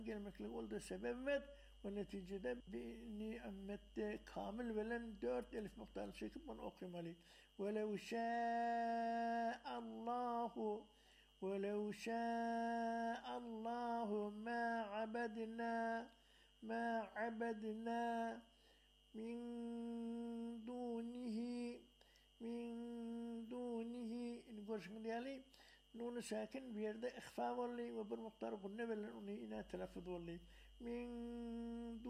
gelmeklik oldu sebebet ve neticede bir nimette kamil veren 4 elif miktarı çekip bunu okuymalı. وَلَوْ شَاءَ اللّٰهُ وَلَوْ شَاءَ اللّٰهُ مَا عَبَدْنَا مِنْ دُونِهِ in görüşün diyali nunu sakin bir yerde ihfa valli ve bir miktar bunne veren onu yine telaffuz valli min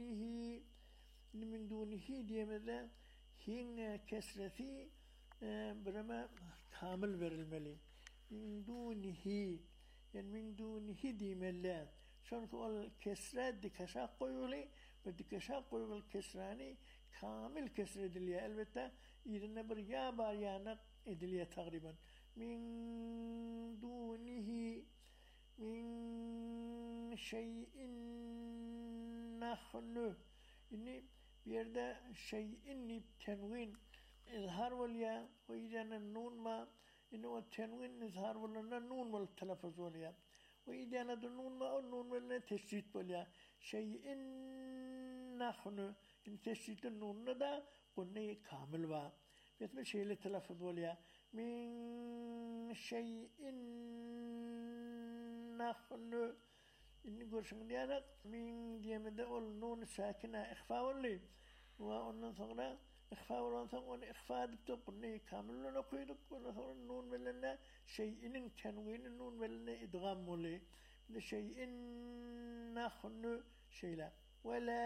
dunihi diyemede hin kesreti birime kamil verilmeli min dunihi yani min dunihi diyemeli çünkü o kesre dikeşa koyulu ve dikeşa koyulu kesrani kamil kesrediliyor elbette yerine bir ya var yana ediliyor takriben min dunihi min şeyin nahnu ini bir yerde şeyin tenvin izhar oluyor o yüzden nun ma ini o tenvin izhar oluyor nun mal telaffuz oluyor o yüzden de nun ma o nun mal teşdid oluyor şeyin nahnu in teşdidin nunna da kunni kamil var bir şeyle telaffuz oluyor min şeyin nahnu inni görüşün diyerek min diyemede ol nun sakine ihfa olli ve ondan sonra ihfa olan sonra onu ihfa edip de bunu kamillen okuyorduk ondan sonra nun veline şeyinin tenvini nun veline idgam olli bir de şeyin nahnu şeyle ve la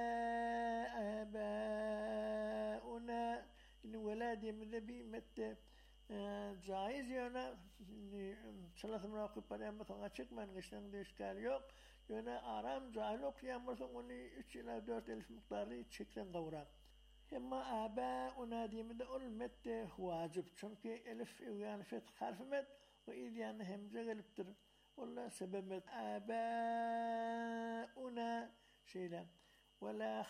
abauna inni ve la diyemede bir mette caiz yana salatımı okuyup parayamı açık mengeçten de işgal yok. Yani aram cahil okuyamazsan onu 3 ila 4 elif miktarı çekten kavram. Ama âbâ'una diyemede ol mette vacip. Çünkü elif yani feth harfi met ve id yani hemze geliptir. Ola sebebet âbâ'una şeyle ve la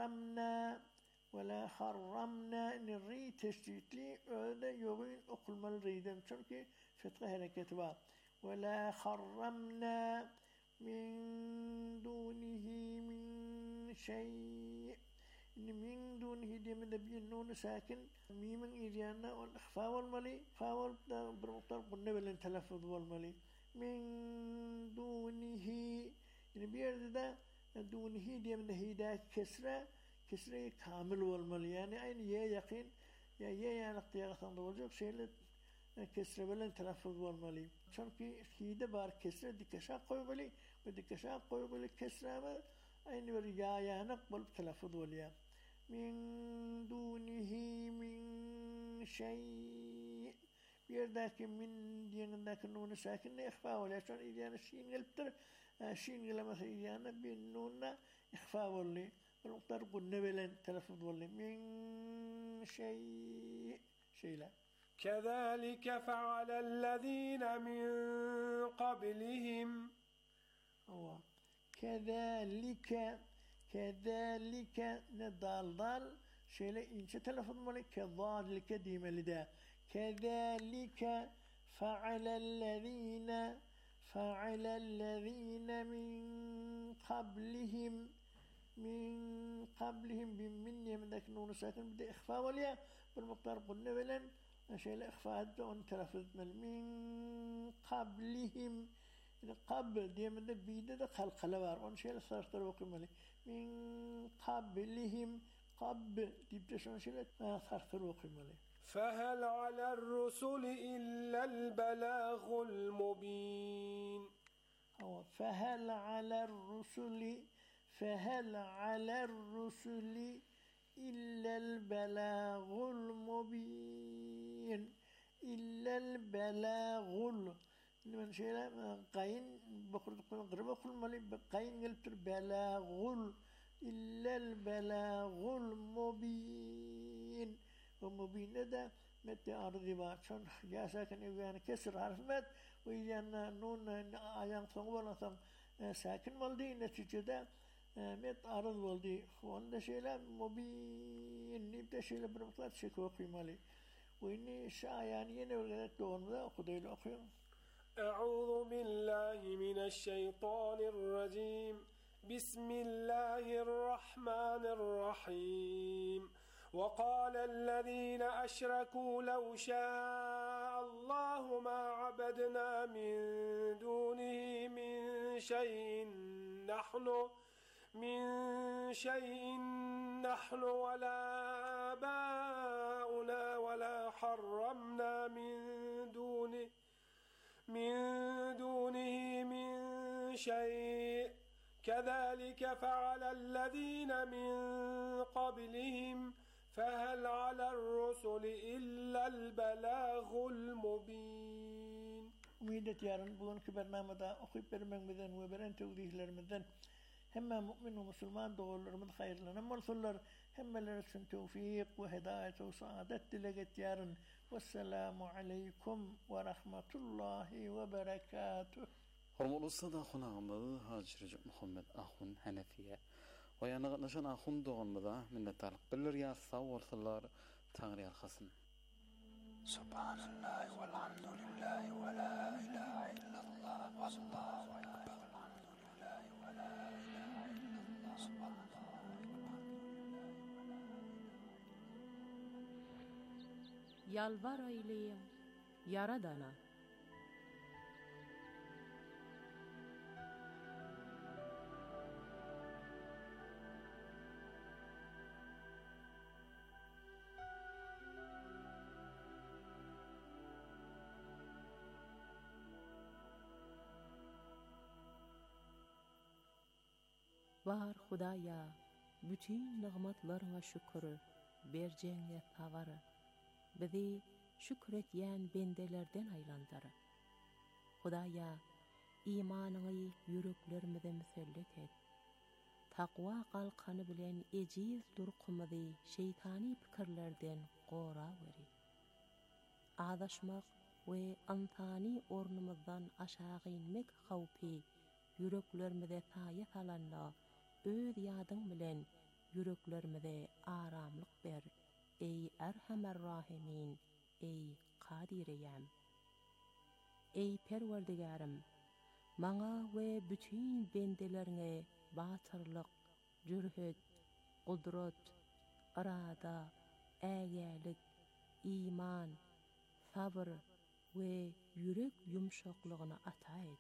harramna nirri teşditli öyle yoğun okulmalı reyden çünkü fetha hareketi var. Ve la harramna min dunihi min şey min dunihi demede bir nunu sakin mimin iryanına ol ihfa olmalı. İhfa olup da bir miktar bunne veren telaffuz olmalı. Min dunihi yani bir yerde de dunihi demede hida kesre kamil olmalı. Yani aynı ye yakın ya ye yani ihtiyaratan da olacak şeyle kesre veren telaffuz olmalı. Çünkü hide var kesre dikeşa koymalı ve dikeşa koymalı kesre ama aynı bir ya yani bulup telaffuz oluyor. Min dunihi min şey bir yerdeki min diyendeki nunu sakinle ihfa oluyor. Çünkü yani şiin geliptir. Şiin gelemezse yani bir nunla ihfa oluyor. Noktalar bunne veren telaffuz oluyor. Min şeyle. كذلك فعل الذين من قبلهم Kezalike ne dal şeyle ince telaffuz olmalı. Kezalike demeli de. Kezalike fa'alellezine min qablihim min yemindeki nunu sakin bir de ihfa oluyor. Bir miktar bunne veren şeyle ihfa edip onu telaffuz etmeli. Min qablihim yani qabl diyeminde bir de kalkala var. Onu şeyle sarıkları okumalı. Min qablihim deyip de şunu şeyle sarıkları okumalı. فهل على الرسل إلا البلاغ المبين فهل على الرسل إلا البلاغ المبين إلا البلاغ من شيء قاين بخرج قرب كل مالي قاين قلت البلاغ إلا البلاغ المبين ومبين ده متى أرضي باشون يا ساكن يعني كسر حرف مت ويجانا نون آيان ثمونا ثم ساكن مالدي نتيجة مت أرض والدي وان شيء مبين نبدأ شيء برمطلات شكوى قيمالي وإني شايانين ولا تون ذا خدي الأخير أعوذ بالله من الشيطان الرجيم. بسم الله الرحمن الرحيم. وقال الذين أشركوا لو شاء الله ما عبدنا من دونه من شيء نحن ولا آباؤنا ولا حرمنا من دونه من شيء كذلك فعل الذين من قبلهم فهل على الرسل إلا البلاغ المبين. Umidet yarın bugünkü bernamada okuyup vermemizden ve veren tevdihlerimizden hem mümin ve Müslüman doğrularımız hayırlanan olsunlar. Hemmeler için tevfik ve hidayet ve saadet dileget yarın. Vesselamu aleykum ve rahmetullahi ve berekatuh. Hormatly sadaqallarymyz Hacı Muhammed Ahun Hanefiye we ýa-ni gatnaşan ahun doganmyza minnetdarlyk bildirýär. Sag bolsunlar, Taňry ýarhasyn. Subhanallah walhamdulillah wa la ilaha illallah wallahu akbar. Alhamdulillah wa la ilaha illallah subhanallah. Yalvar eyleyin Yaradana. Var Hudaya, bütün nimetlerine şükür, berjeňe tawary. Bizi şükür etýän bendelerden aýlandyr. Hudaya, imanyny yüreklerimize müsellet et. Takwa galkany bilen ejiz durqumyzy şeytani pikirlerden gora beri. Adaşmak we antani ornumyzdan aşağı inmek hawpy yüreklerimize taýat alanda öz ýadyň bilen yüreklerimize aramlyk ber. Ey Erhamer Rahimin, ey Kadireyem. Ey Perwerdigarim, maňa we bütün bendelerine batyrlyk, jürhet, gudrat, irada, ägälik, iman, sabr we yürek yumşaklygyny ata et.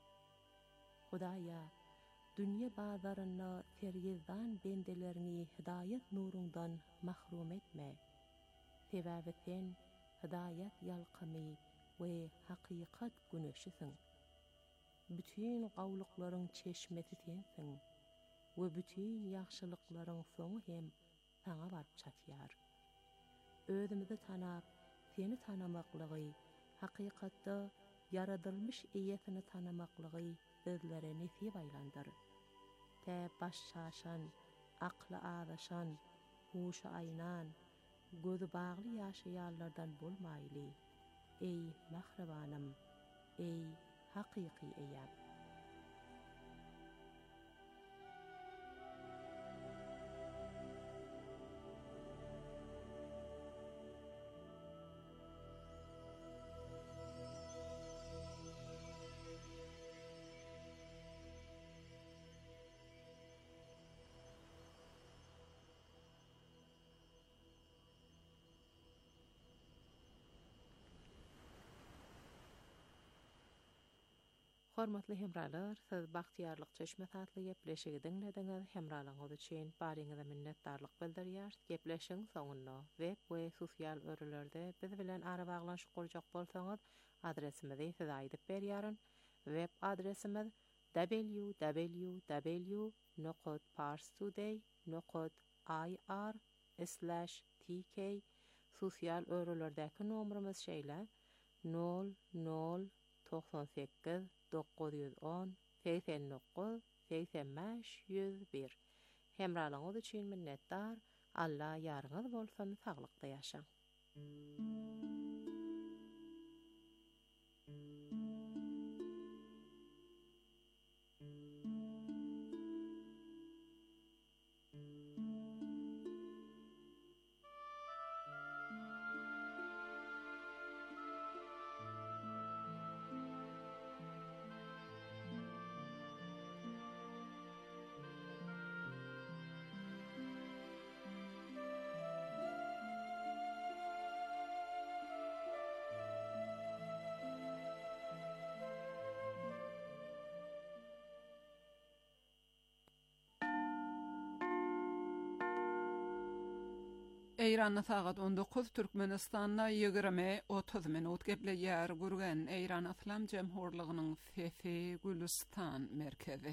Hudaya, dünýä bazaryna sergizdan bendelerini hidayet nurundan mahrum etme. Sebäbi sen hidayet ýalkymy we hakykat güneşisiň. Bütün gawlyklaryň çeşmesi sensiň we bütün ýagşylyklaryň soňy hem saňa baryp çatýar. Özümizi tanap, seni tanamaklygy, hakykatda yaradylmış eýetini tanamaklygy bizlere nesip aýlandyr. Te baş şaşan, akly adaşan, huşa aynan, gözü bagly ýaşaýanlardan bolmaýly. Ey mahrebanym, ey hakyky eýap. Hormatly hemralar, siz bagtyarlyk çeşme tatly gepleşigi dinlediňiz. Hemralaňyz üçin baryňyza minnetdarlyk bildirýär. Gepleşiň soňunda web we sosial örelerde biz bilen ara baglanşyk gurjak bolsaňyz, adresimizi size aýdyp berýäryn. Web adresimiz www.parstoday.ir/tk. Sosial örelerdäki nomerimiz şeýle 0098 910 89 85 101. Hemralaňyz üçin minnetdar. Allah ýarňyz bolsun, saglykda ýaşaň. Eyranna sagat 19 Türkmenistanna 20-30 minut geple yer gurgen Eyran Islam Cemhurluğunun Fethi Gülistan merkezi.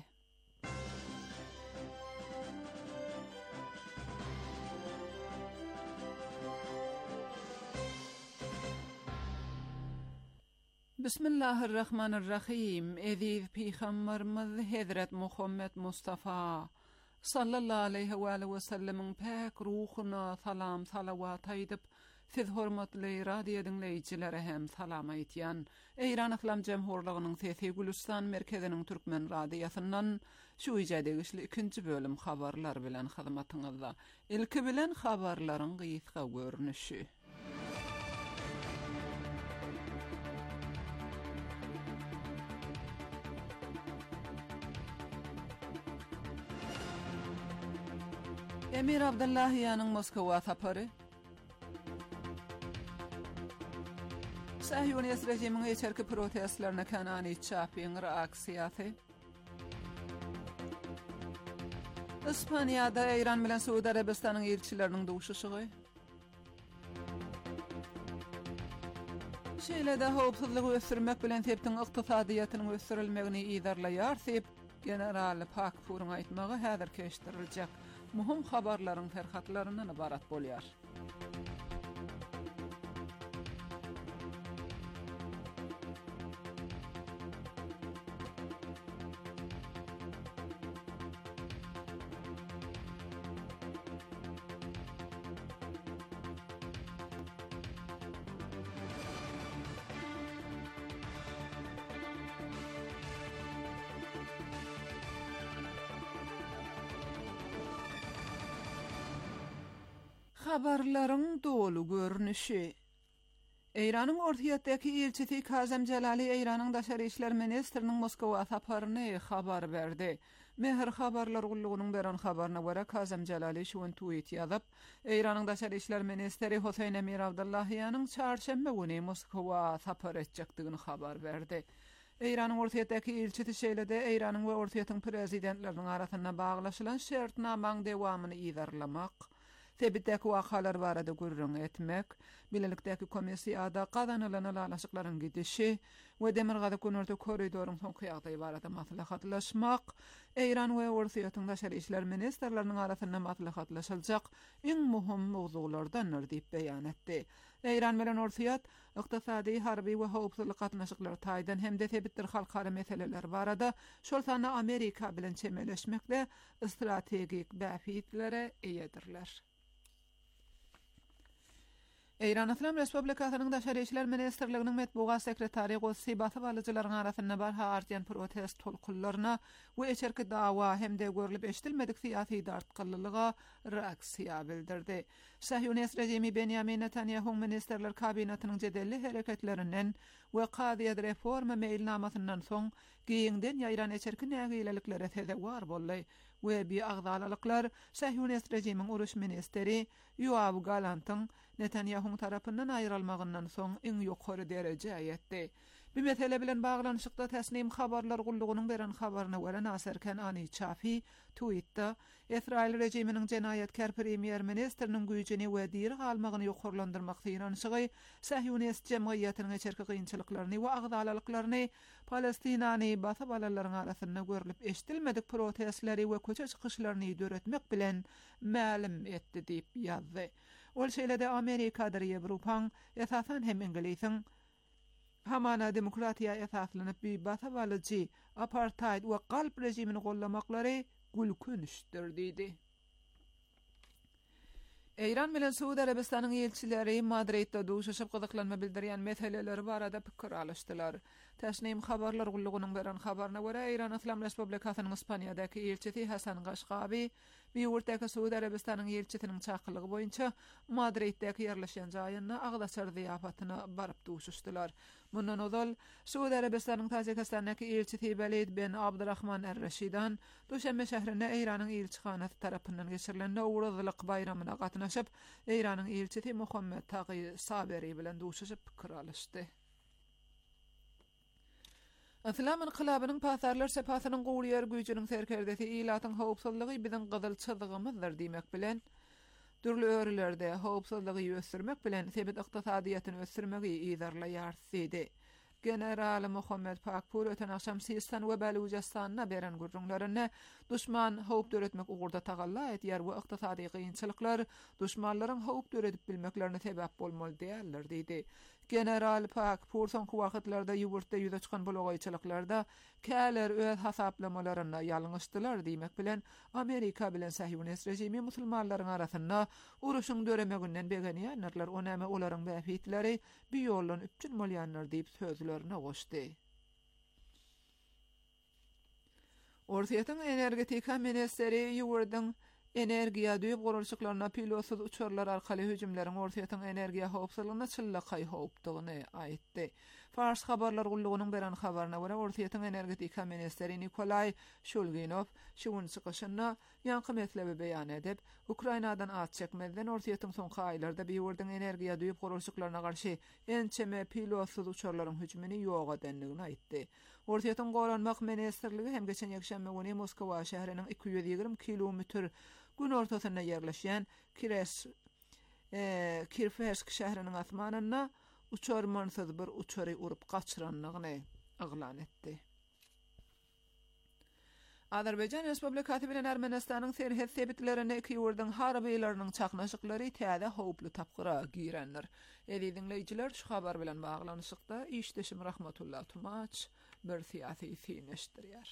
Bismillahirrahmanirrahim. Eziz Peygamberimiz Hazret Muhammed Mustafa sallallahu aleyhi ve sellem'in pek ruhuna salam salavat aydıp siz hormatly radio dinleyicilere hem salam aytyan Eyran Islam Cemhurluğunun Fethi Gülistan merkezinin Türkmen radiosundan şu ijadegişli ikinci bölüm habarlar bilen hyzmatyňyzda. Ilki bilen habarlaryň gysga görnüşi. Emir Abdullahiýanyň Moskwa sapary. Sahyonist rejimiň eçerki protestlerine kanany çapyň reaksiýasy. Ispaniýada Eýran bilen Suudi Arabistanyň elçileriniň duşuşygy. Şeýle-de howpsuzlygy ösürmek bilen septiň ykdysadyýatynyň ösürilmegini iýdarlaýar sep general Pakfur'un aýtmagy häzir keşdiriljek. Muhim habarlaryň ferhatlaryndan ibarat bolýar. Habarlaryň dolu görnüşi. Eýranyň ortaýatdaky elçisi Kazem Jalali Eýranyň daşary işler ministriniň Moskwa saparyny habar berdi. Mehr habarlar gullugynyň beren habaryna görä Kazem Jalali şu tweet ýazyp, Eýranyň daşary işler ministri Hoseyn Emir Abdullahiýanyň çarşamba güni Moskwa sapar etjekdigini habar berdi. Eýranyň ortaýatdaky elçisi şeýle-de Eýranyň we ortaýatyň prezidentleriniň arasynda baglaşylan şertnamaň dewamyny iýdarlamak, Tebitdeki wakalar barada gurrun etmek, bilelikdeki komissiýada kazanylan alaşyklaryň gidişi we Demirgazy Könörde korridorun soňky ýagdaýy barada maslahatlaşmak, Eýran we ortaýatyň daşary işler ministrleriniň arasynda maslahatlaşyljak iň muhim mowzulardandyr diýip beýan etdi. Eýran bilen ortaýat ykdysady, harby we howpsuzlyk gatnaşyklary taýdan hemde tebitdir halkara meseleler barada şol sana Amerika bilen çemeleşmekde strategik bäfitlere eýedirler. Eýran Islam Respublikasynyň daşary işler ministrliginiň medbugat sekretary Gossy Basabalyjylaryň arasynda barha artýan protest tolkunlaryna we eçerki dawa hemde görülip eşdilmedik syýasy dartgyllyga reaksiýa bildirdi. Sahyonist rejimi Benjamin Netanyahu ministrler kabinetiniň jedelli hereketlerinden we qadiyat reforma meýilnamasyndan soň giýiňden ýaýran eçerki nägiýleliklere tezewar boldy we bi agdalyklar Sahyonist rejimiň uruş ministeri Yoav Galantyň Netanyahu'nun tarapyndan aýrylmagyndan soň iň ýokary derejä ýetdi. Bu mesele bilen baglanyşykda täsnim habarlar gullugynyň beren habaryna görä Nasser Kenani Çafi tweetde Israil rejiminiň jenaýatkar premier ministriniň güýjini we diýeri almagyny ýokarlandyrmak ýaşagy Sahyonist jemgyýetiniň eçerki gynçylyklaryny we agdalalyklaryny Palestinany basa balalaryň arasynda görülip eşdilmedik protestleri we köçe çykyşlaryny döretmek bilen ma'lum etdi diýip ýazdy. Ol şeýle-de Amerikadyr Ýewropaň esasan hem Inglisiň hamana demokratiýa esaslanyp bir basabalyjy apartheid we galp rejimini gollamaklary gülkünüşdir diýdi. Eýran bilen Suudi Arabistanyň elçileri Madridde duşuşyp gyzyklanma bildirýän meseleleri barada pikir alışdylar. Täsnim habarlar gullugynyň beren habaryna görä Eýran Islam Respublikasynyň Ispaniýadaky elçisi Hasan Gaşgaby Biýurtdaky Suudi Arabistanyň elçisiniň çaklygy boýunça Madriddäki ýerleşen jaýyna agdaçar ziyafatyna baryp duşuşdylar. Mundan ozal Suudi Arabistanyň Tajikistandaky elçisi Beled ben Abdurrahman er-Reşidan Duşanbe şäherinde Eýranyň elçihanasy tarapyndan geçirilen Nowruzlyk bayramyna gatnaşyp Eýranyň elçisi Muhammed Taqi Saberi bilen duşuşyp pikir alışdy. Islam inqilabynyň pasarlar sepasynyň gowlýar güýjüniň serkerdesi ilatyň howpsuzlygy biziň gyzyl çyzgymyzdyr diýmek bilen Dürli örülerde howpsuzlygy ösürmek bilen sebit ykdysadyýatyny ösürmegi ýyzarlaýar idi. General Muhammed Pakpur öten akşam Sistan we Balucistanyna beren gurrunlaryny düşman howp döretmek ugurda tagalla etýär we ykdysady gynçylyklar düşmanlaryň howp döretip bilmeklerine sebäp bolmaly diýerler diýdi. General Pakpur soňky wagtlarda ýugurtda ýüze çykan bulagyçylyklarda käler öz hasaplamalarına ýalňyşdylar diýmek bilen Amerika bilen Sahyonist rejimi musulmanlaryň arasynda uruşyň döremeginden begenýärler onäme olaryň bäfitleri bir ýollan üpçün bolýanlar diýip sözlerine goşdy. Ortaýatyň energetika ministeri ýugurdyň energiýa düýüp gurulşyklaryna pilotsuz uçurlar arkaly hüjümleriň ortaýatyň energiýa howpsuzlygyna çyllakay howpdygyny aýtdy. Fars habarlar gullugynyň beren habaryna görä ortaýatyň energetika ministeri Nikolay Shulginov şuň çykyşyna ýanky meslebi beýan edip, Ukrainadan at çekmeden ortaýatyň soňky aýlarda ýurdyň energiýa düýüp gurulşyklaryna garşy ençeme pilotsuz uçurlaryň hüjümini ýok edenligini aýtdy. Ortaýatyň goranmak ministerligi hem geçen ýekşänbe güni Moskwa şäheriniň 220 kilometr gün ortasyna ýerleşýän Kirfesk şäheriniň asmanyna uçurmansyz bir uçury urup gaçyranlygyny aglan etdi. Azerbaýjan Respublikasy bilen Ermenistanyň serhet sebitlerini iki ýurdyň harbylarynyň çaknaşyklary täze howply tapgyra girenler. Dinleýijiler şu habar bilen baglanyşykda işdeşim Rahmatullah Tumaç bir siyasi fineşdirýär.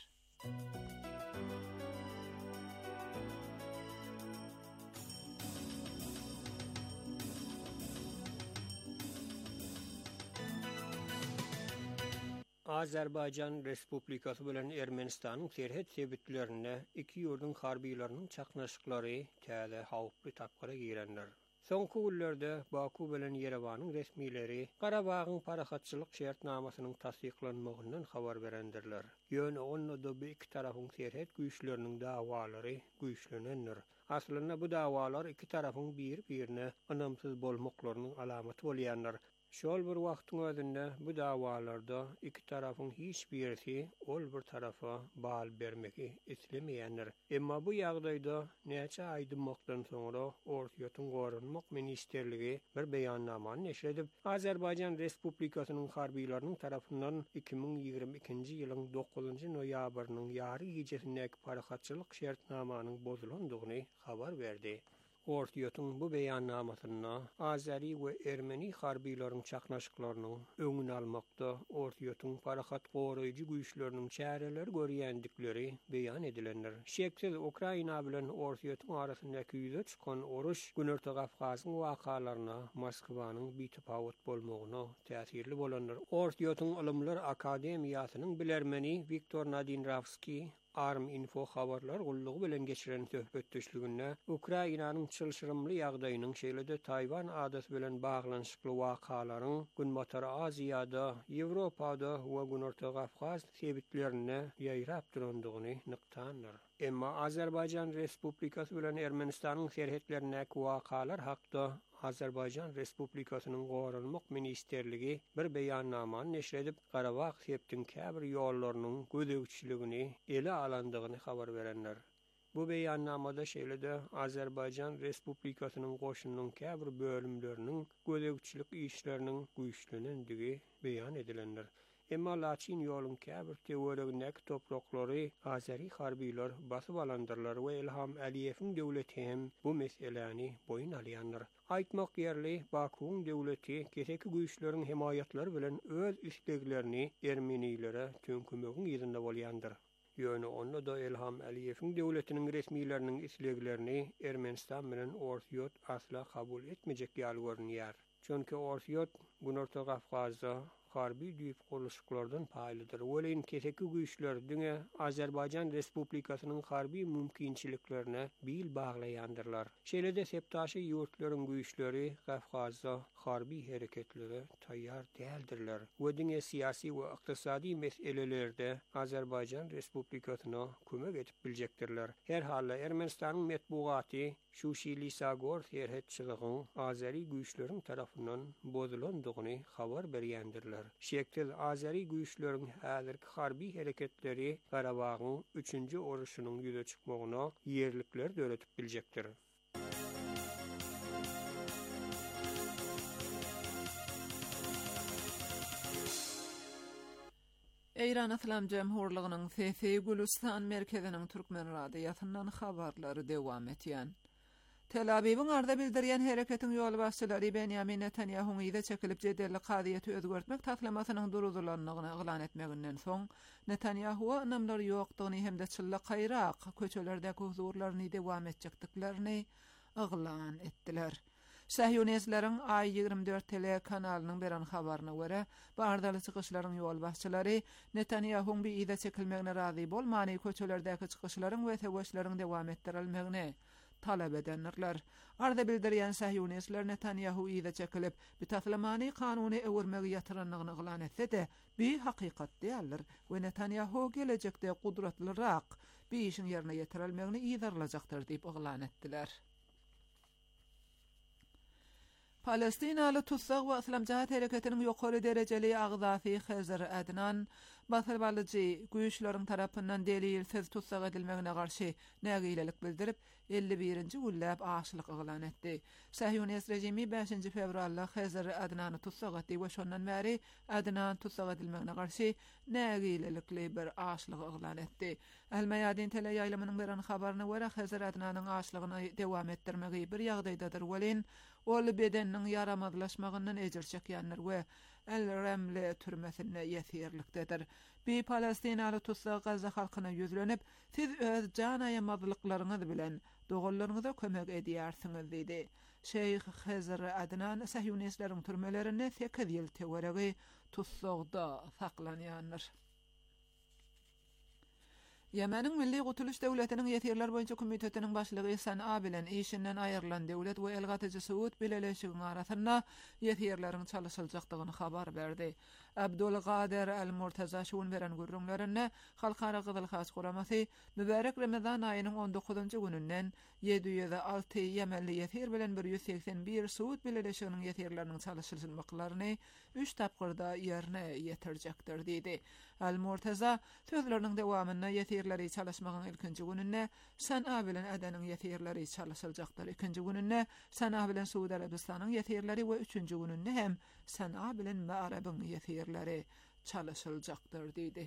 Azerbaýjan Respublikasy bilen Ermenistanyň serhet sebitlerine iki ýurdyň harbylarynyň çaknaşyklary täze howply tapgyra girenler. Soňky günlerde Baku bilen Yerewanyň resmileri Garabagyň parahatçylyk şertnamasynyň tasdiklanmagyndan habar berendirler. Ýöne onda bu iki tarapyň serhet güýçleriniň dawalary güýçlenenler. Aslynda bu dawalar iki tarapyň bir-birine anamsyz bolmaklarynyň alamaty bolýanlar. Şol bir wagtyň özünde bu dawalarda iki tarapyň hiç birisi ol bir tarafa bal bermegi islemeýänler. Emma bu ýagdaýda näçe aýdymlykdan soňra Ortaýatyň Gorunmak ministerligi bir beýannama neşredip Azerbaýjan Respublikasynyň harbylarynyň tarapyndan 2022-nji ýylyň 9-njy noýabrynyň ýary gecesindäki parahatçylyk şertnamanyň bozulandygyny habar berdi. Ortaýatyň bu beýannamasyna Azeri we Ermeni harbylaryň çaknaşyklarynyň öňüni almakda Ortaýatyň parahat goraýjy güýçleriniň çäreleri görýändikleri beýan edilenler. Şeksiz Ukraina bilen Ortaýatyň arasyndaky ýüze çykan oruş Günorta Gafgasyň wakalaryna Moskwanyň bitipawut bolmagyna täsirli bolanlar. Ortaýatyň Ilmler Akademiýasynyň bilermeni Viktor Nadinravski Arm Info habarlar gullugy bilen geçiren söhbetdeşliginde Ukrainanyň çylşyrymly ýagdaýynyň şeýlede Tayvan adasy bilen baglanyşykly wakalaryň Günbatary Aziýada, Ýewropada we Günorta Gafgaz sebitlerine ýaýrap durandygyny nykdanlar. Emma Azerbaýjan Respublikasy bilen Ermenistanyň serhetlerindäki wakalar hakda Azerbaýjan Respublikasynyň Gorunmak ministerligi bir beýannama neşredip Garabağ septiň käbir ýollarynyň gödegçiligini ele alandygyny habar berenler. Bu beýannamada şeýlede Azerbaýjan Respublikasynyň goşunynyň käbir bölümleriniň gödegçilik işleriniň güýçlenendigi beýan edilenler. Emma Laçin ýoluň käbir teoregindäki topraklary Azeri harbylar basyp alandyrlar we Ilham Aliýewiň döwleti hem bu meseleni boyun alýanlar. Aýtmak ýerli Bakuň döwleti keseki güýçleriň himayatlary bilen öz isleglerini Ermenilere tönkümegiň ýerinde bolýandyr. Ýöne onda da Ilham Aliýewiň döwletiniň resmileriniň isleglerini Ermenistan bilen Ortaýat asla kabul etmejek ýaly görünýär. Çünki Ortaýat Günorta Gafgazda harbi düýüp gurulşyklardan paýlydyr. Welaýyn keseki güýçler diňe Azerbaýjan Respublikasynyň harbi mümkinçiliklerine bil baglaýandyrlar. Şeýlede sepdaşy ýurtlaryň güýçleri Gafgazda harbi hereketleri taýýar däldirler. Diňe siyasi we ykdysady meselelerde Azerbaýjan Respublikasyna kömek edip biljekdirler. Her halda Ermenistanyň metbugaty şu Şilisagor serhetçiligiň Azeri güýçleriň tarapyndan bozulandygyny habar berýändirler. Şeýle Azeri güýçleriň häzirki harbi hereketleri Garabagyň 3-nji oruşunyň ýüze çykmagyna ýerlikler döretip biljekdir. Eýran Islam Jemhurlygynyň Fethi Gülistan merkeziniň türkmen radiýasyndan habarlary dewam etýän. Tel Aviwiň arda bildirýän hereketiň ýol başçylary Benjamin Netanyahu'ň ýa-da çekilip jedelli kadyýaty özgertmek taklamasynyň duruzulanyny eglan etmeginden soň Netanyahu namlar ýokdugyny hemde çylla gaýrak köçelerdäki huzurlaryny dewam etjekdiklerini eglan etdiler. Sahyonistlaryň Ay24 telekanalynyň beren habaryna görä, bardaly çykyşlaryň ýol başçylary Netanyahu'ň bir ýa-da çekilmegine razy bolmany köçelerdäki çykyşlaryň we teweşleriň dewam etdirilmegine talap edenler. Arda bildirýän sahyonistler Netanyahu ýa-da çekilip bir taslamany kanuny öwürmegi ýatyranyny eglan etse-de, bir hakykat diýerler we Netanyahu gelecekde gudratlyrak bir işin ýerine ýetirilmegini ýydarlajakdyr diýip eglan etdiler. Palestinaly tutsak we Islam Cihat hereketiniň ýokary derejeli agzasy Hezer Adnan Basarbalyjy güýçleriň tarapyndan delilsiz tutsak edilmegine garşy nägilelik bildirip 51-nji güllap aşlyk eglan etdi. Sahyonist rejimi 5-nji fevralda Hezer Adnany tutsak etdi we şondan bäri Adnan tutsak edilmegine garşy nägilelikli bir aşlyk eglan etdi. Al-Mayadin teleýaýlamynyň beren habaryna görä Hezer Adnanyň aşlygyny dewam etdirmegi bir ýagdaýdadyr welin ol bedeniň yaramadlaşmagyndan ejir çekýänler we El-Remle türmesine ýetirlikdedir. Bir Palestinaly tutsak Gazza halkyna ýüzlenip, siz öz jan aýamadlyklaryňyz bilen dogallaryňyza kömek edýärsiňiz diýdi. Şeyh Hezer Adnan sahyonistlaryň türmelerini 8 ýyl teweregi tutsakda saklanýanlar. Yemenin Milli Gutuluş Döwletiniň ýetirler boýunça komitetiniň başlygy San'a bilen işinden aýrylan döwlet we elgatyjy Suud birleşiginiň arasynda ýetirleriň çalyşyljakdygyny habar berdi. Abdul Qadir Al-Murtaza şuun beren gürrüňlerine Halkara Gyzyl Has Guramasy mübarek Ramazan aýynyň 19-njy gününden 706 Yemenli ýetir bilen 181 Suud birleşiginiň ýetirleriniň çalyşylmaklaryny 3 tapgyrda ýerine ýetirjekdir diýdi. Al-Murtaza sözleriniň dewamynda ýetirleri çalyşmagyň ilkinji gününde San'a bilen Adanyň ýetirleri çalyşyljakdyr. Ikinji gününde San'a bilen Suud Arabistanyň ýetirleri we üçünji gününde hem San'a bilen Ma'rabyň ýetirleri çalyşyljakdyr diýdi.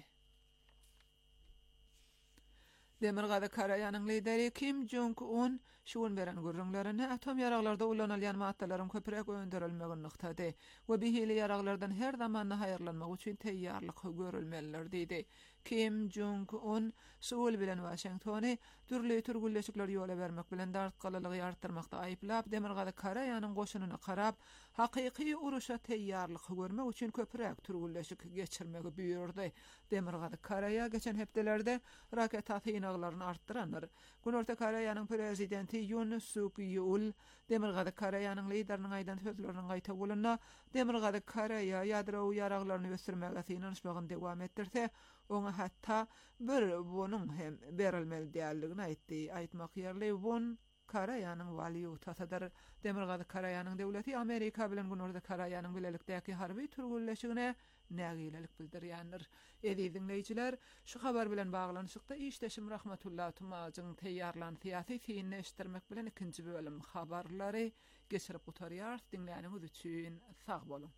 Demirgada Karaýanyň lideri Kim Jong-un şuun beren gürrüňlerini atom ýaraglarda ullanylýan maddalaryň köpürek öndürilmegini nykdady we bihili ýaraglardan her zaman haýyrlanmak üçin teýýarlyk görülmelidir diýdi. Kim Jong-un Seul bilen Washingtony türli türgülleşikler ýola bermek bilen dartgalylygy artdyrmakda aýyplap Demirgada Karaýanyň goşunyna karap hakyky uruşa teýýarlyk görmek üçin köpürek türgülleşik geçirmegi buyurdy. Demirgada Karaýa geçen hepdelerde raket atynaglaryny artdyranlar. Günorta Karaýanyň prezidenti Yoon Suk Yeol Demirgada Karaýanyň lideriniň aýdan sözlerini gaýta bolanda Demirgada Karaýa ýadrowy ýaraglaryny ösürmäge synanyşmagyny dewam etdirse, oňa hatda bir bonuň hem berilmeli diýerligini aýtdy. Aýtmak ýerli bon Karaýanyň walyutasydyr. Demirgada Karaýanyň döwleti Amerika bilen Günorta Karaýanyň bilelikdäki harby türgülleşigine nägilelik bildirýändir. Dinleýijiler, şu habar bilen baglanyşykda işdeşim Rahmatullah Tumagyň teýýarlan syýasy fiýinni eşitdirmek bilen ikinji bölüm habarlary geçirip gutarýar. Dinleýäniňiz üçin sag bolun.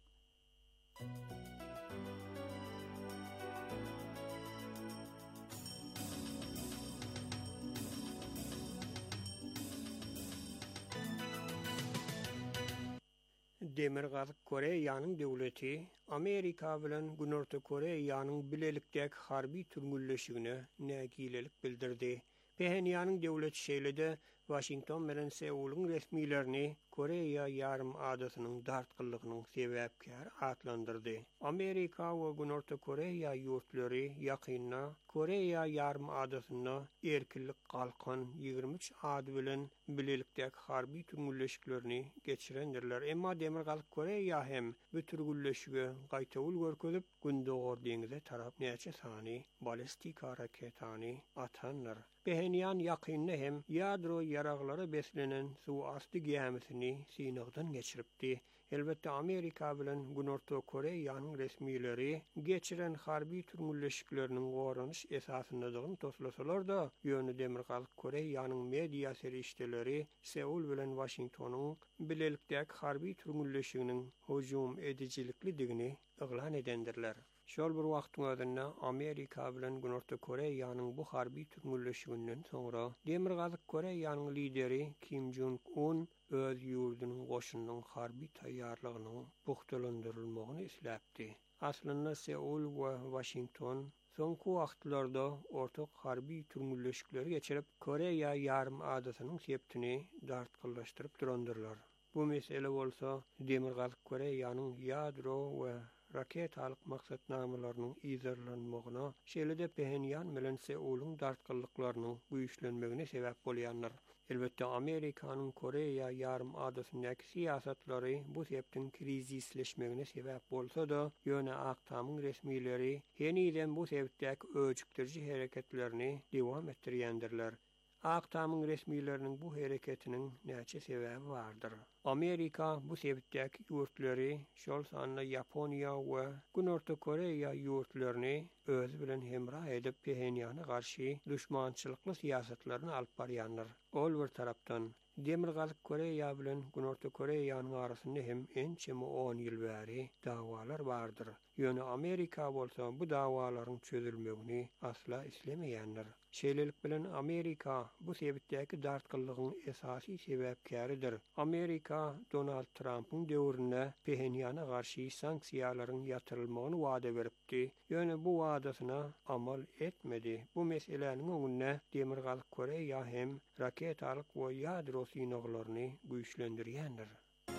Demirgaz Koreýanyň döwleti Amerika bilen Günorta Koreýanyň bilelikdäki harby türgülleşigine nägilelik bildirdi. Pehenýanyň döwlet şeýlede Washington bilen Seuluň resmilerini Koreýa ýarym adasynyň dartgyllygynyň sebäpkär atlandyrdy. Amerika we Günorta Koreýa ýurtlary ýakynda Koreýa ýarym adasyna erkinlik galkan 23 ady bilen bilelikdäki harby türgülleşiklerini geçirendirler. Emma Demirgaz Koreýa hem bu türgülleşige gaýtawl görkezip Gündogor deňize tarap näçe sany ballistika raketany atanlar. Pehenýan ýakynda hem ýadro ýaraglary beslenen suwasty gemisini synagdan geçiripdi. Elbette Amerika bilen Günorta Koreýanyň resmileri geçiren harby türgülleşikleriniň goranyş esasyndadygyny toslasalar da ýöne Demirgaz Koreýanyň media serişdeleri Seul bilen Washingtonyň bilelikdäki harby türgülleşiginiň hujum edijilikligini eglan edendirler. Şol bir wagtyň özünde Amerika bilen Günorta Koreýanyň bu harby tüňmüşliginden soňra Demir Gazyk Koreýanyň lideri Kim Jong-un öz ýurdunyň goşunynyň harby taýýarlygynyň puhtalandyrylmagyny isläpdi. Aslynda Seul we Washington soňky wagtlarda ortak harby tüňmüşlikleri geçirip Koreýa ýarym adatynyň septini dartgylaşdyryp durandyrlar. Bu mesele bolsa Demir Gazyk Koreýanyň ýadro we raketalyk maksatnamalarynyň izarlanmagyna, şeýle-de Pjöngjang bilen Seuluň dartgylyklarynyň güýçlenmegine sebäp bolýanlar. Elbetde Amerikanyň Koreýa ýarym adasyndaky siýasatlary bu sepden krizisleşmegine sebäp bolsa da, ýöne Aktamyň resmileri heniden bu sebäpdäki öýçükdirji hereketlerini dowam etdirýändirler. Aktamyň resmileriniň bu hereketiniň näçe sebäbi bardyr. Amerika bu sebäpdäki ýurtlary, şol sanyna Ýaponiýa we Günorta Koreýa ýurtlaryny özü bilen hemrah edip Pjöngjanga garşy düşmançylykly siýasatlaryny alyp barýanlar. Ol bir tarapdan Demir Gazyk Koreýa bilen Günorta Koreýanyň arasynda hem ençemi 10 ýyl bäri dawalar bardyr. Ýöne Amerika bolsa bu dawalaryň çözülmegini asla islemeýändir. Şeýlelik bilen Amerika bu sebäpdäki dartgyllygyň esasy sebäpkäridir. Amerika Donald Trump'yň döwründe Pjöngjanga garşy sanksiýalaryň ýatyrylmagyny wada beripdi. Ýöne bu wadasyna amal etmedi. Bu meseleniň öňünde Demir Gazyk Koreýa hem raketalyk we ýadro synaglaryny güýçlendirýändir.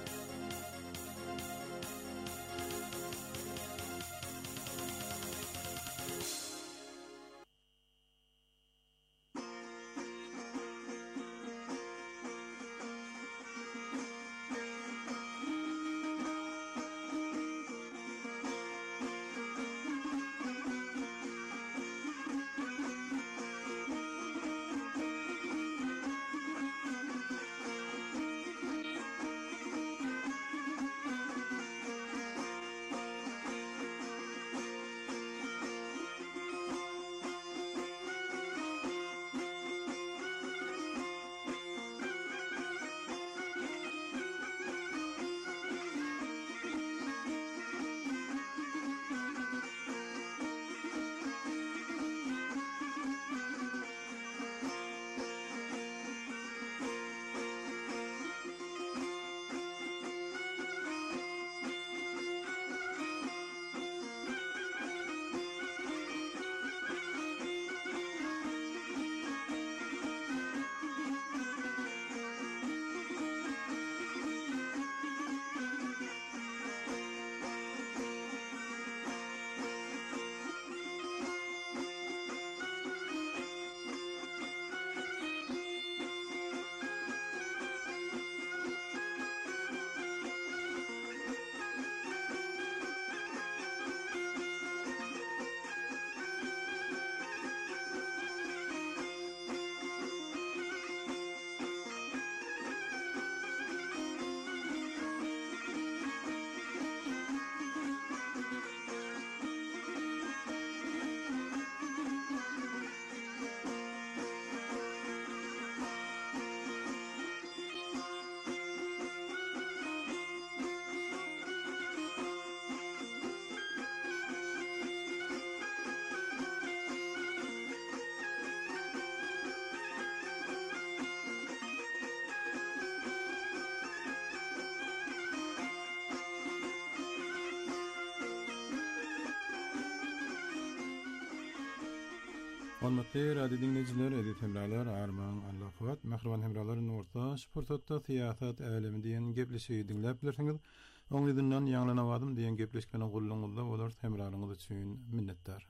Hormatly radio dinleyijiler, edip hemralar, arman, allafat, mehriban hemralaryň orta sportda siýasat älemi diýen gepleşigi dinläp bilersiňiz. Oňyzyndan ýaňlanawadym diýen gepleşmeni gulluňyzda bolar, hemralaryňyz üçin minnetdar.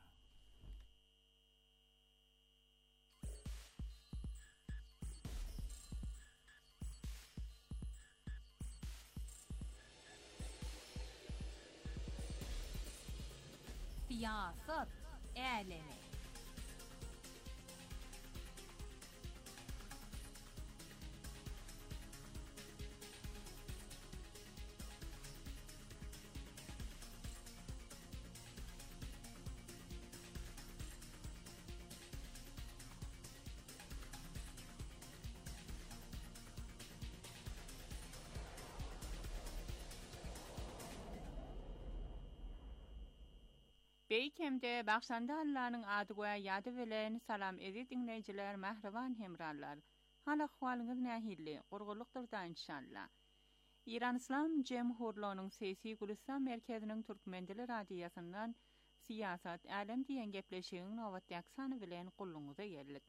Siýasat älemi. Beýkemde Bagşanda Allah'ın adı goýa ýady bilen salam edi dinleýijiler, mähriban hemrallar. Hal ahwalyňyz nähilli? Gurgulykdyr inşallah. İran İslam Jemhurluğunyň Sesi Gülistan merkeziniň Türkmendili radiýasyndan siyasat, alem diýen gepleşigiň nowatdaky sany bilen gulluňyza geldik.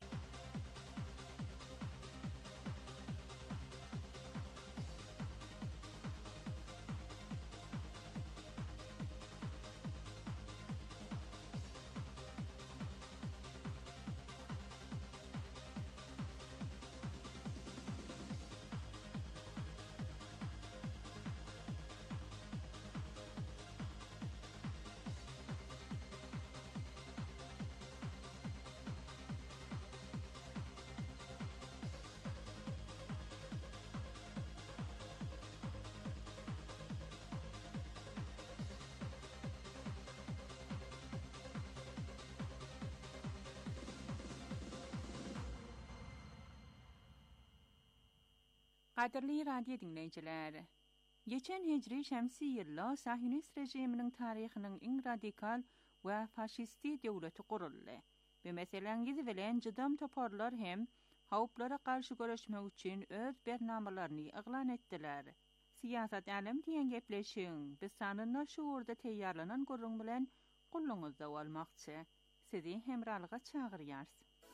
Qadirli radio dinleyijiler. Geçen hicri şemsi ýylda Sahinist rejiminiň taryhynyň iň radikal we faşisti döwleti guruldy. Bu meseleňiz bilen jydam toparlar hem hawplara garşy görüşmek üçin öz bernamalaryny eglan etdiler. Siyasat alem diýen gepleşigiň biz sanyna şu urda teýýarlanan gurrun bilen gulluňyzda bolmakçy. Sizi hemralyga çagyrýar.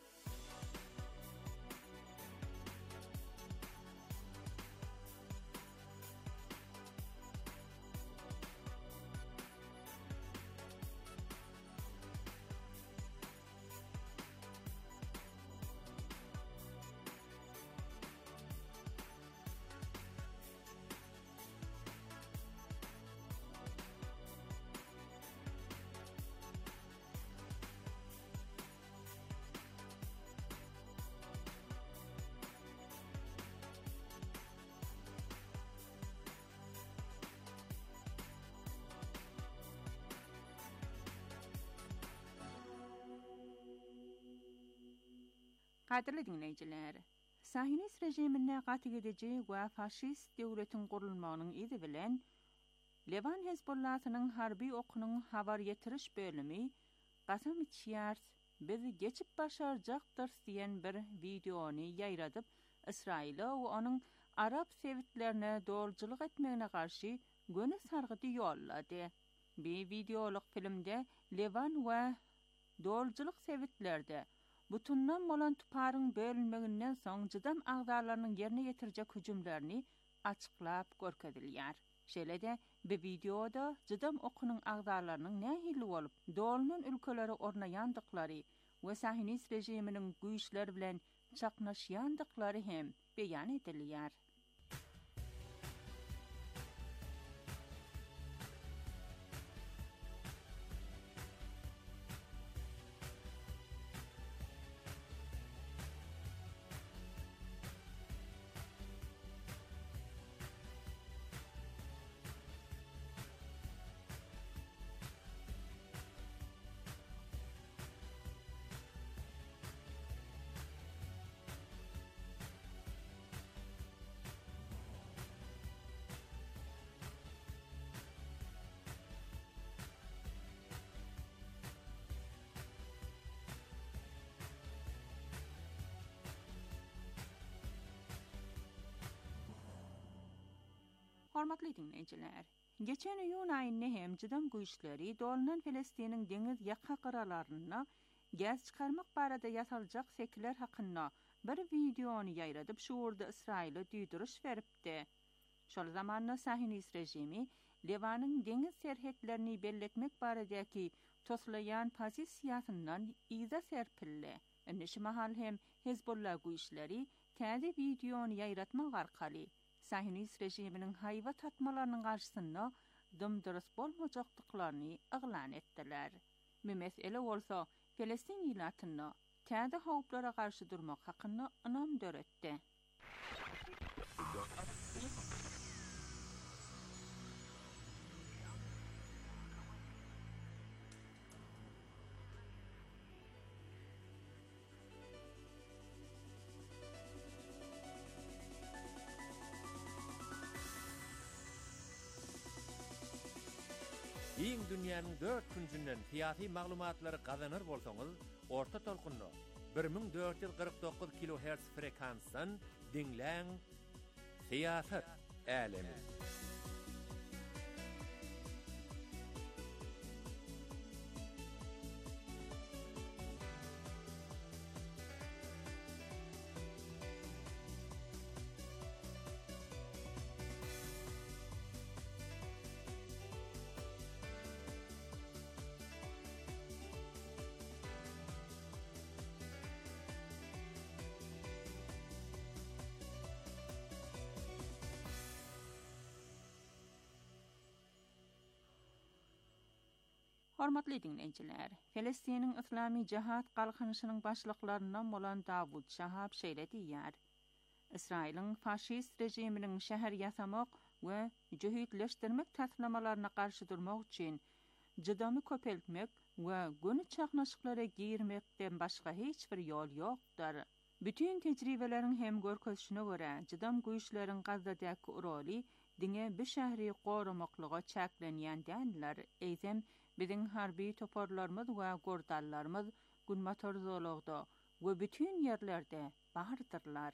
Qadirli dinleyijiler, Sahinist rejimine gaty edici we faşist döwletiň gurulmagynyň izi bilen Levan Hezbollahynyň harby okunyň habar ýetiriş bölümi gasam içýär, bizi geçip başarjakdyr diýen bir videony ýaýradyp Israila we onuň Arap sewitlerine doljulyk etmegine garşy göni sargydy ýollady. Bu videoluk filmde Levan we doljulyk sewitlerde butundan bolan tuparyň bölünmeginden soň jydam agdarlarynyň ýerine ýetirjek hüjümlerini açyklap görkezilýär. Şeýle-de bu videoda jydam okunyň agdarlarynyň nähili bolup, dolunun ülkeleri ornaýandyklary we Sahinist rejiminiň güýçleri bilen çaknaşýandyklary hem beýan edilýär. Hormatly dinleyijiler, geçen ýyl aýyny hem jydam güýçleri dolunan Filistiniň deňiz ýaka garalaryna gaz çykarmak barada ýasaljak sekler hakynda bir videony ýaýradyp şu urda Israila düýdüriş beripdi. Şol zamanna Sahinist rejimi Levanyň deňiz serhetlerini belletmek baradaky toslayan pozisiýasyndan iza serpildi. Indi mahal hem Hezbollah güýçleri täze videony ýaýratmak arkaly Sahinist rejiminiň haýwa tatmalarynyň garşysyna dymdyrys bolmajakdyklaryny eglan etdiler. Bu mesele bolsa Filistin ýylatyna täze hawplara garşy durmak hakynda ynam döretdi. Iň dünýäniň 4 küncünden siyasi maglumatlary gazanır bolsaňyz, orta tolkunny 1449 kHz frekansdan dinläň. Siyasat älemi. Hormatly dinleyijiler, Filistiniň Islami Jihad galkynyşynyň başlyklarynyň bolan Davud Şahab şeýle diýär. Israiliň faşist rejiminiň şäher ýasamak we jühitleşdirmek täsirlemelerini garşy durmak üçin jydamy köpeltmek we göni çaqnaşyklary girmekden başga hiç bir ýol ýokdur. Bütün tejribeleriň hem görkezişine görä, jydam güýçleriň Gazzadaky roly diňe bir şähri goramaklyga çäklenýän däller. Eýsem biziň harby toparlarymyz we gordallarymyz gün motorzologda we bütün ýerlerde bardyrlar.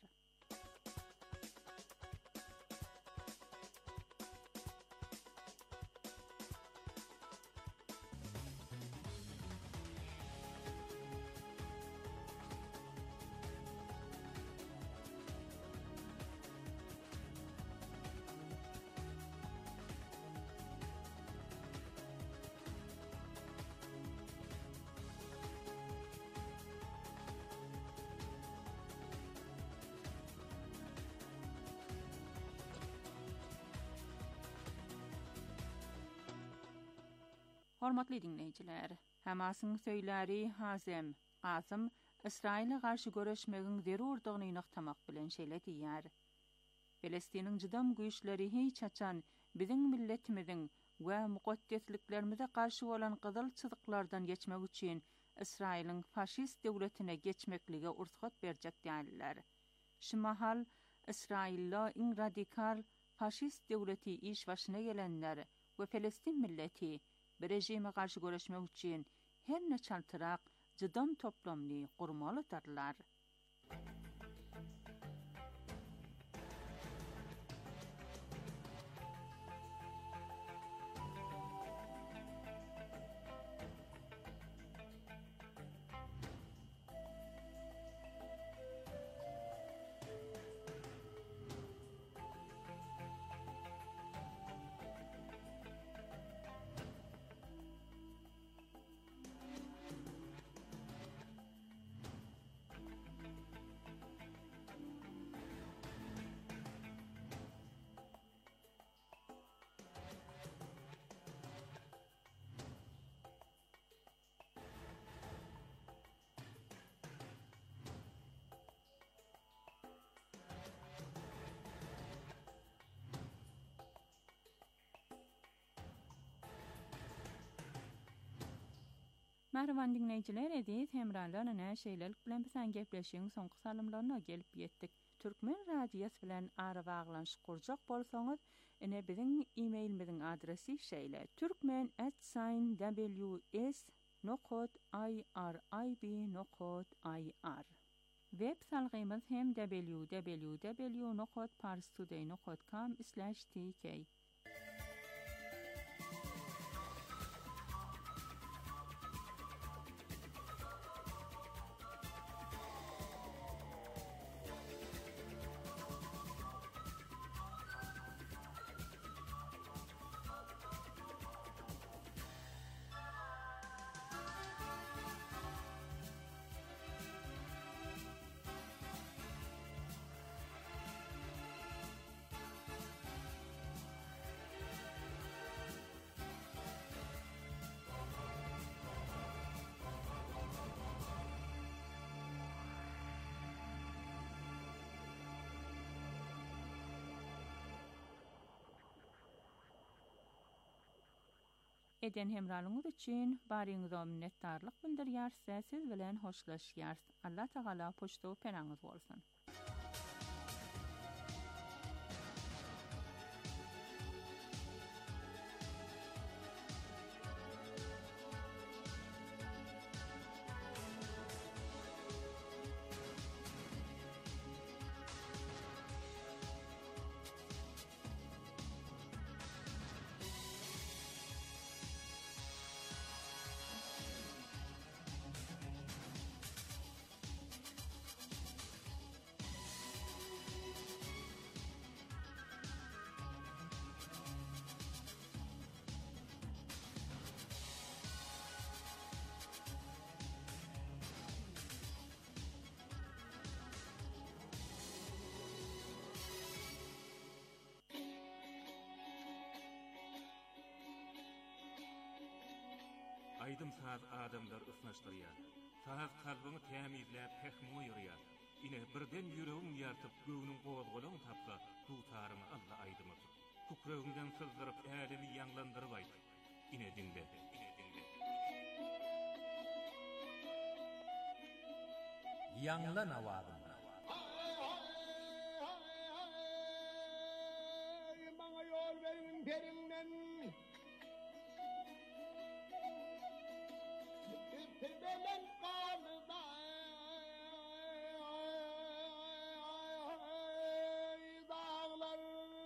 Hormatly dinleyijiler, Hamasyň söýläri Hazem Qasym İsrail'e garşy göreşmegiň zerurdygyny ýnyktamak bilen şeýle diýär. Filistiniň jydam güýçleri hiç açan biziň milletimiziň we muqaddesliklerimize garşy bolan gyzyl çyzyklardan geçmek üçin İsrailiň faşist döwletine geçmekligi ursat berjek diýerler. Şu mahal İsrail'la iň radikal faşist döwleti iş başyna gelenler we Filistin milleti bir rejime garşy göreşmek üçin her neçaltyrak jydam toplamly gurmalydyrlar. Merhaban dinleyijiler, edis hemralarına näşeýlelik bilen bilen gepleşiň soňky salymlaryna gelip ýetdik. Türkmen radiýasy bilen ara baglanyş kurjak bolsaňyz, ine biziň e-mailimiziň adresi şeýle: turkmen@ws.irib.ir. Web salgymyz hem www.parstoday.com/tk. Eden hemralyňyz üçin baryňyza minnetdarlyk bildirýär, siz bilen hoşlaşýar. Allah Taala poçta penaňyz bolsun. aydım saz adamlar ısnaşdırýar. Saz kalbyny tämizläp pehmi ýyrýar. Ine birden ýüregiň ýartyp göwnüň gozgulagyny tapsa, tutaryny Allah aýdymy. Kukrögünden sızdyryp ädemi ýanglandyryp aýdy. Ine dinle. Ýanglan awazym. Maňa ýol berin perinden. Üstüden qalda. Dağlar.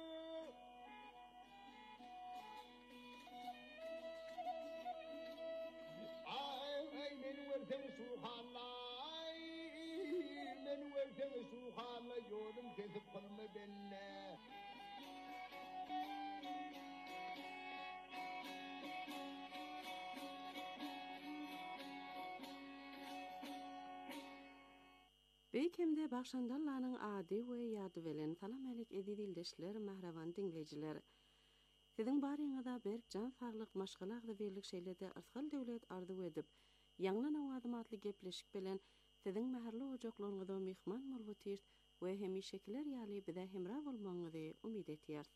Ay men werden suhalay. Men werden suhalay ýolum kesip kılma benne. Beýkemde başlandanlaryň ady we ýady bilen salam alik edildiler mähreban dinleýijiler. Siziň baryňyzda berk jan saglyk maşgalagda berlik şeýlerde arsal döwlet ardy edip, ýanglan awazym atly gepleşik bilen siziň mäherli ojaklaryňyzda mehman bolýar we hemişekiler ýaly bize hemra bolmaňyzy umyt etýär.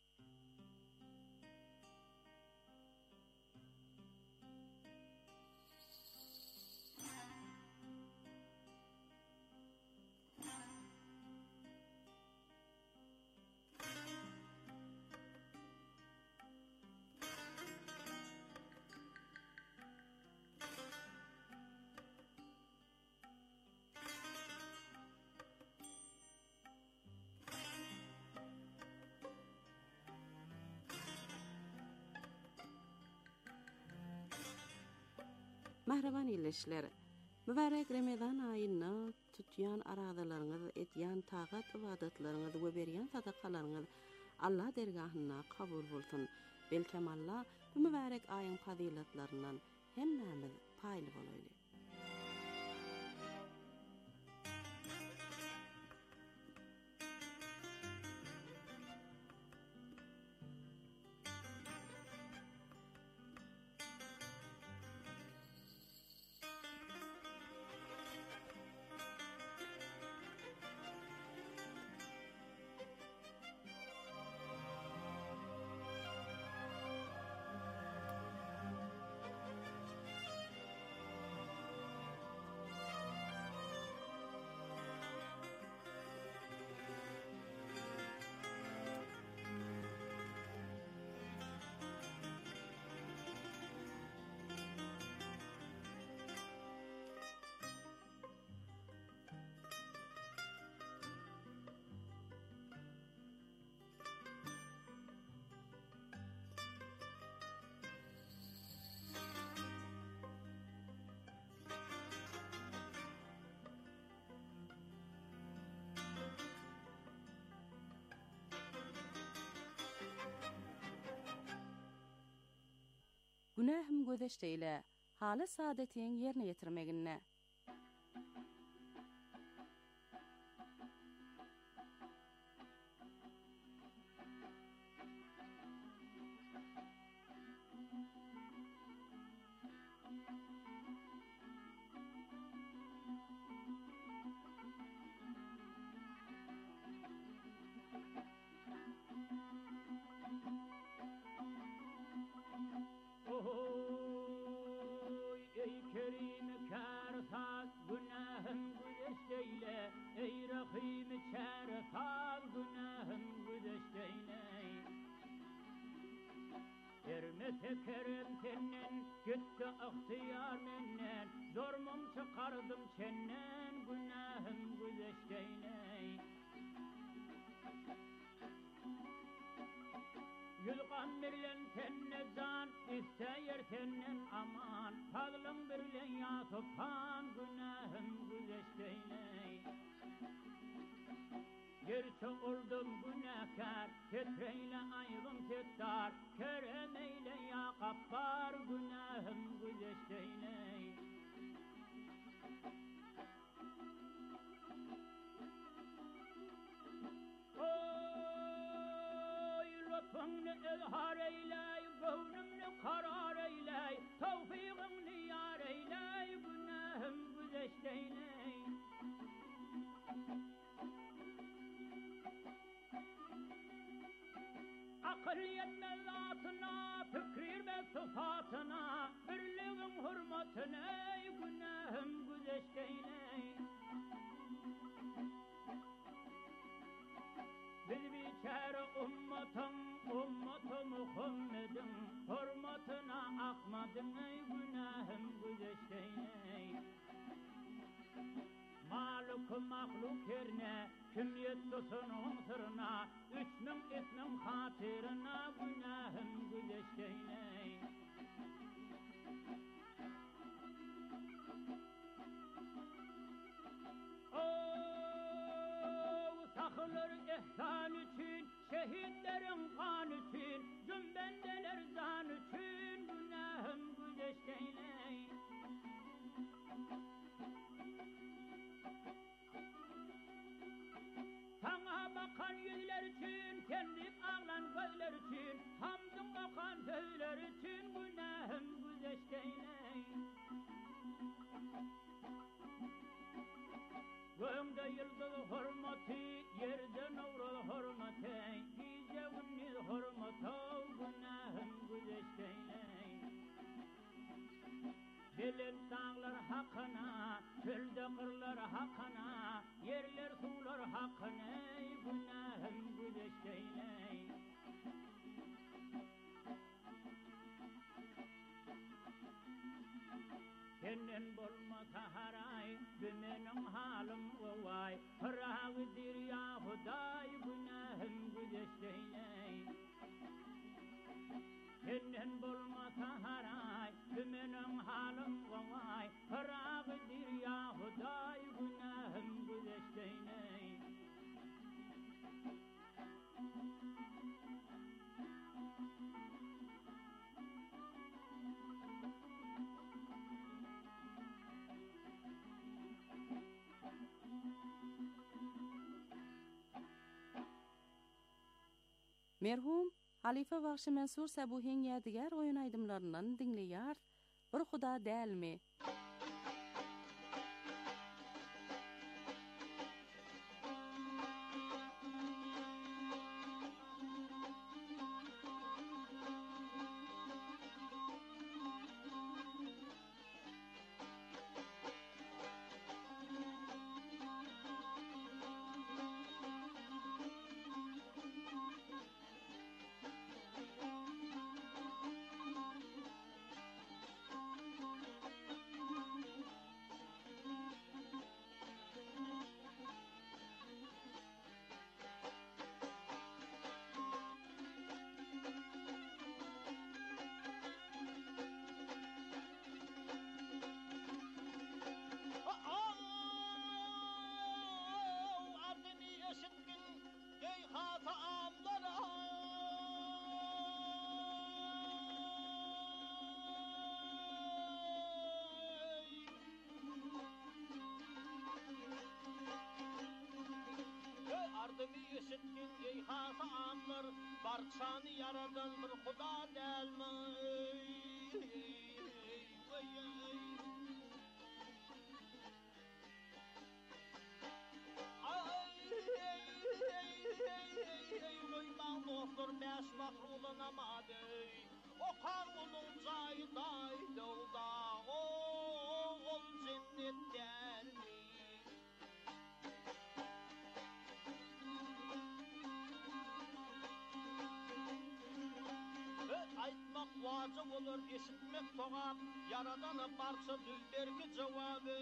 Mahraban illeşler. Mübarek Ramazan aýyna tutýan aradalaryňyz, etýän tagat ibadatlaryňyz we berýän sadakalaryňyz Allah dergahyna kabul bolsun. Belkem Allah bu mübarek aýyň fazilatlaryndan hemmemiz paýly bolaýly. Günahym gözeşdeýle, haly saadetiň ýerine ýetirmeginne. Tekerem senden gitti ihtiyar menden zormum çıkardım senden günahım güzeşteyney Yılgan birlen senne can isteyer senden aman fadlın birlen yatıpan günahım güzeşteyney Gerçi oldum günahkar, titreyle aygım tittar, keremeyle ya kappar, günahım güzeşteyney. Oy, lütfünü izhar eyley, gönlümnü karar eyley, tevfiqini ya güzeşteyney. Akıl yetmez zatına, fikir ve sıfatına, birliğin hürmetine, günahım güzeşteyney. Biz biçare ümmeti Muhammed'in hürmetine akmadın ey günahım güzeşteyney. Maluk mahluk yerine kim yetsin sırna, üsmün ismin hatırına günahım güzeşteyney. Sakılır ihsan için, şehitlerin kan için, cümbendeler zan için, günahım güzeşteyney. Sana bakan yüzler için, kendi ağlan gözler için, hamdın bakan sözler için, günahım güzeşteyney. Göğümde yıldız hürmeti, yerde nural hürmeti, bize ünniz hürmeti, günahım güzeşteyney. Belin dağlar hakkına, çölde kırlar hakkına, yerler sular hakkına, günahım güzeşteyney. Senin bulmasa haray, benim halim vay, hıravidir ya Huday, günahım güzeşteyney. Senin bulmasa haray, benim halim vay, hıravidir ya Huday, günahım güzeşteyney. Merhum Halife Bagşy Mansur Sabuhin ýadigar oýun aýdymlaryndan dinleýär. Bir Huda dälmi? Eşittin ey hasa amlar, barçanı yaradan bir Huda dälmi? Uyman dostlar beş mahrulun amadı, o kargulun cayday dağda, ol cennet dälmi? Aytmak vacip olur, eşitmek toğap, yaradana barça düzlerki cevabı.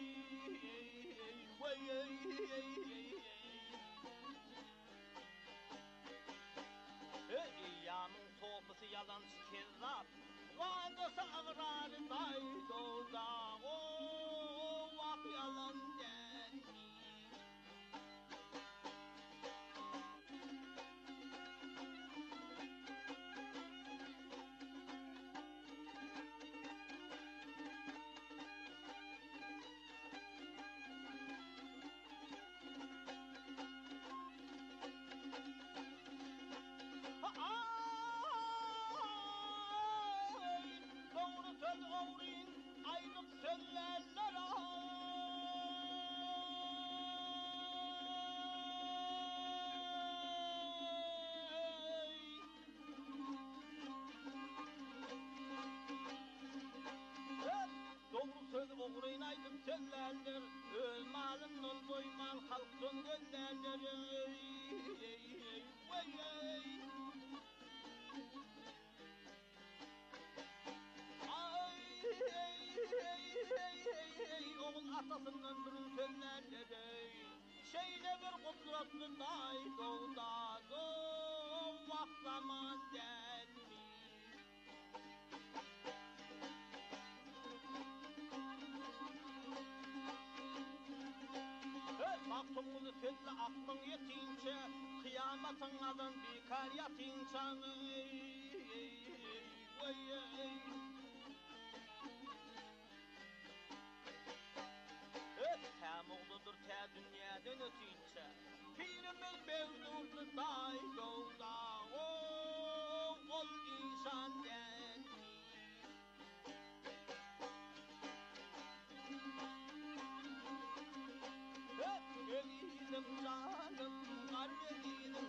Yanın topusu yalancı kezzap, vagısı ağrarı daydoda, vak yalan dermi. Doğru söz oğrin, aylık sözlerler dayda vak zaman gelmiş. Baktığımızı tedli aklın yetince, kıyametin adın bikar yatince. Tem oğludur te dünyadan ötünce, pirimiz bevdurdu dayda ol insan denmiş. Velidim canım, kalbelidim.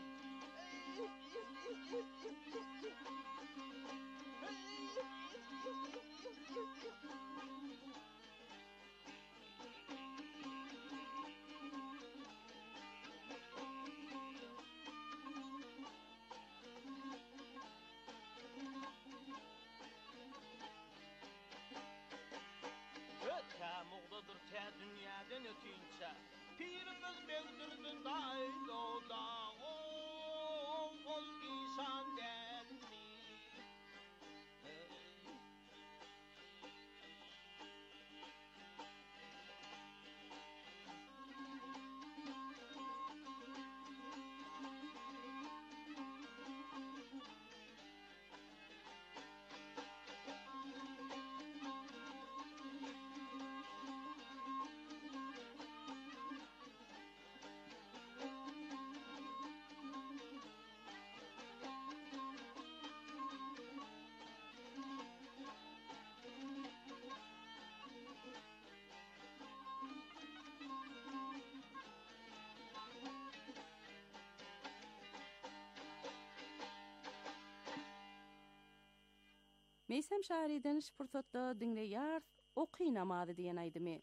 Tem oğludur te dünyadan ötünce, pirimiz bevdirdi dayda ol insan denmiş. Meysem şairiden şpurtotda dinleýär, okynamady diýen aýdymy.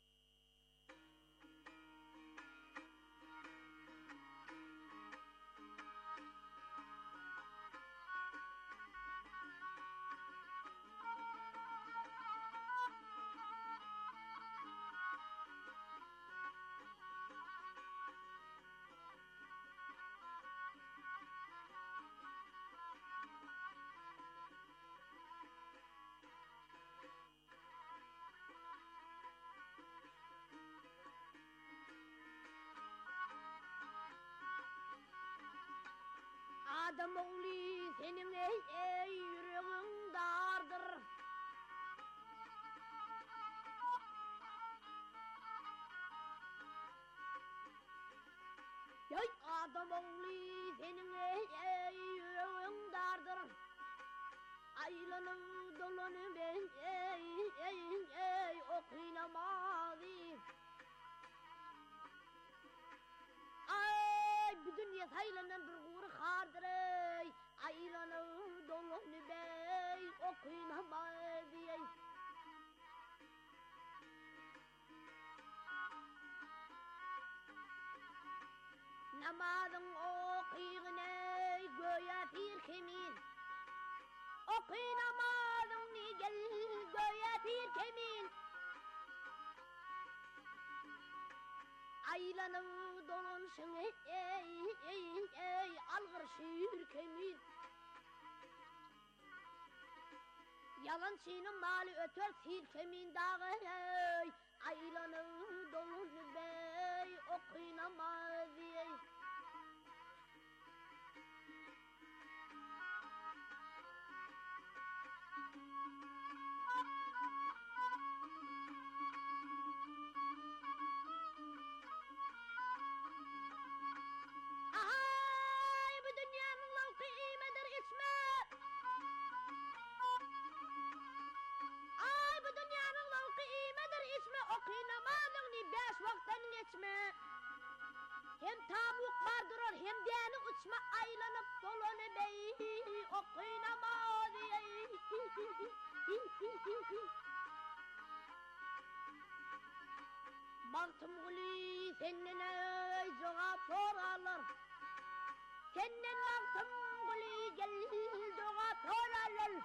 Adam oğlu senin ey yüreğin dardır. Yay adam oğlu senin ey yüreğin dardır. Aylanıp dolanıp ey oynamadı. Ay bu dünya saylanan bir uğru hardır ey. Aylanıp dolanıp oynamadı ey. Namazın okuyun ey göğe bir kemin. Okuynamadın ni gel göğe bir kemin. Aylanıp dolansın ey algır şiir kemin. Yalan senin mali öter sil kemin dağı ey. Aylanıp dolanıp okunamadı ey. Ay bu dünyanın lav kıymedir ismi. Ay bu dünyanın lav kıymedir ismi. Okunamadın ni 5 vaktan geçme. Hem tabuk kardırır hem deni uçma aylanıp dolanıp ey okunamadı ey. Baktım uli senin ey cevap sorarlar. Senin baktım uli gel cevap sorarlar.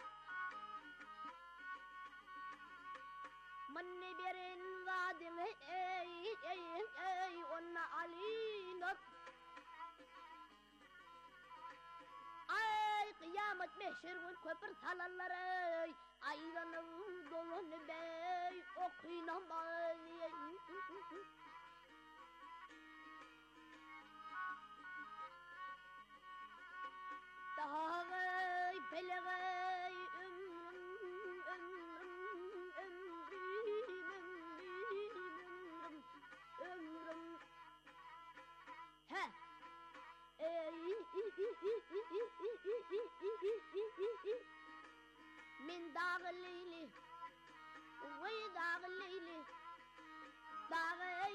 Manne berin vadim ey onna alinat. mehşergun köpür salalları aylanıp dolanı bey oynamay. Dağay belegay ömrüm he min dağı leyli vay dağı leyli dağı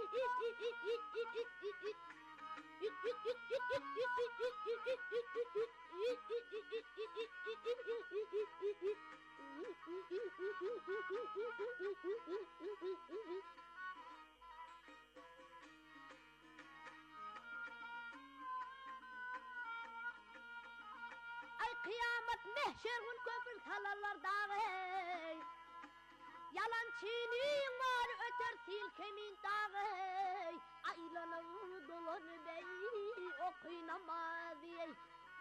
ay kıyamet mehşerun köpür salarlar dağı yalan çiğnin var öter silkemin dağı aylanır dolanı bey oynamaz ey.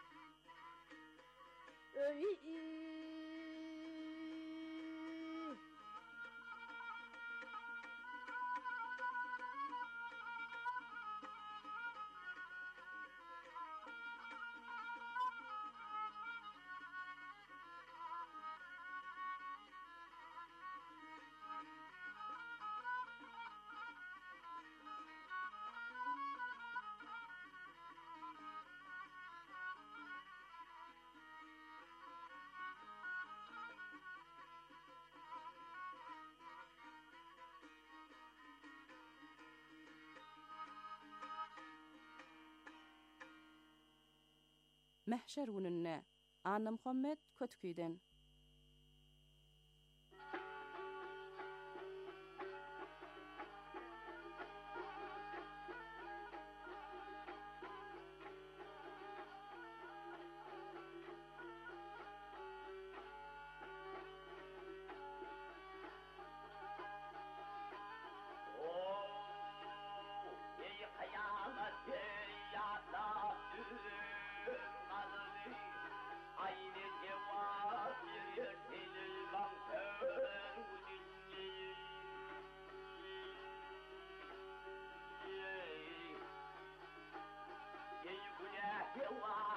Mehşer gününne Anna Muhammed Kötküyden. Wow.